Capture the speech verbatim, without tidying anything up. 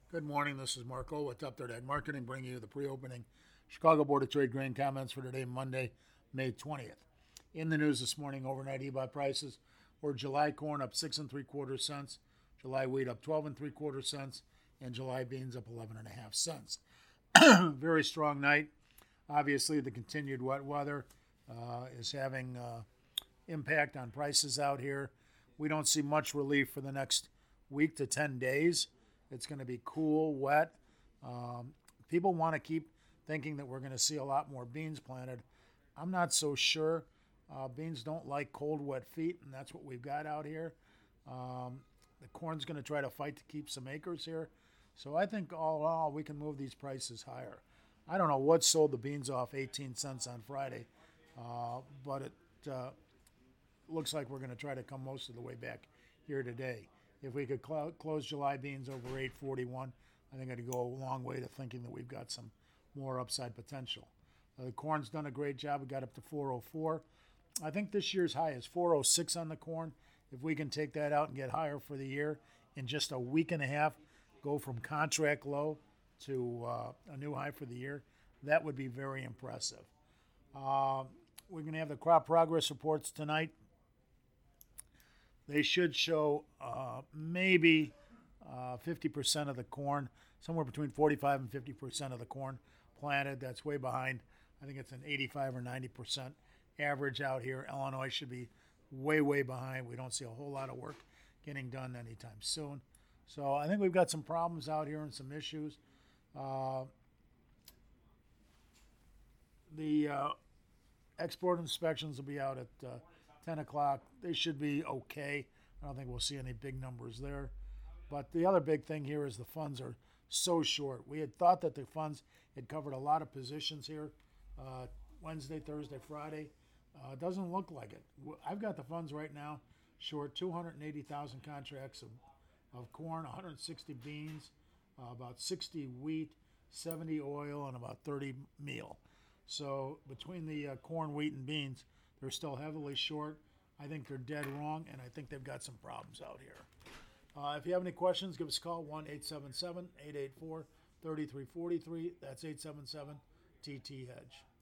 Good morning. This is Marco with Up There Ag Marketing, bringing you the pre-opening Chicago Board of Trade grain comments for today, Monday, May twentieth. In the news this morning, overnight E B O T prices were July corn up six and three quarter cents, July wheat up twelve and three quarter cents, and July beans up eleven and a half cents. Very strong night. Obviously, the continued wet weather uh, is having uh, impact on prices out here. We don't see much relief for the next week to ten days. It's going to be cool, wet. Um, people want to keep thinking that we're going to see a lot more beans planted. I'm not so sure. Uh, beans don't like cold, wet feet, and that's what we've got out here. Um, the corn's going to try to fight to keep some acres here. So I think all in all, we can move these prices higher. I don't know what sold the beans off eighteen cents on Friday, uh, but it uh, looks like we're going to try to come most of the way back here today. If we could cl- close July beans over eight forty-one, I think it'd go a long way to thinking that we've got some more upside potential. Uh, the corn's done a great job. We got up to four oh four. I think this year's high is four oh six on the corn. If we can take that out and get higher for the year in just a week and a half, go from contract low to uh, a new high for the year, that would be very impressive. Uh, we're going to have the crop progress reports tonight. They should show uh, maybe uh, fifty percent of the corn, somewhere between forty-five and fifty percent of the corn planted. That's way behind. I think it's an eighty-five or ninety percent average out here. Illinois should be way, way behind. We don't see a whole lot of work getting done anytime soon. So I think we've got some problems out here and some issues. Uh, the uh, export inspections will be out at uh, ten o'clock. They should be okay. I don't think we'll see any big numbers there. But the other big thing here is the funds are so short. We had thought that the funds had covered a lot of positions here uh, Wednesday, Thursday, Friday. Uh, it doesn't look like it. I've got the funds right now short two hundred eighty thousand contracts of, of corn, one hundred sixty beans, uh, about sixty wheat, seventy oil, and about thirty meal. So between the uh, corn, wheat, and beans, they're still heavily short. I think they're dead wrong, and I think they've got some problems out here. Uh, if you have any questions, give us a call, one eight seven seven, eight eight four, three three four three. That's eight seven seven T T Hedge.